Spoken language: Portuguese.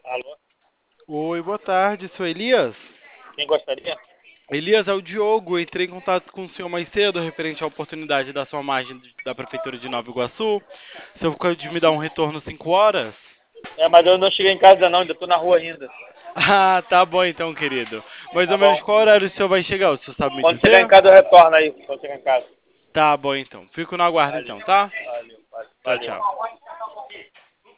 Alô? Oi, boa tarde, sou Elias. Quem gostaria? Elias, é o Diogo. Entrei em contato com o senhor mais cedo, referente à oportunidade da sua margem da Prefeitura de Nova Iguaçu. O senhor ficou de me dar um retorno 5 horas? É, mas eu não cheguei em casa não, ainda tô na rua ainda. Ah, tá bom então, querido. Mais Tá ou menos bom? qual horário o senhor vai chegar? O senhor sabe me Quando chegar em dizer? casa eu retorno aí, quando chegar em casa. Tá bom então. Fico no aguardo Valeu, então, tá? valeu, Tchau, valeu. tchau.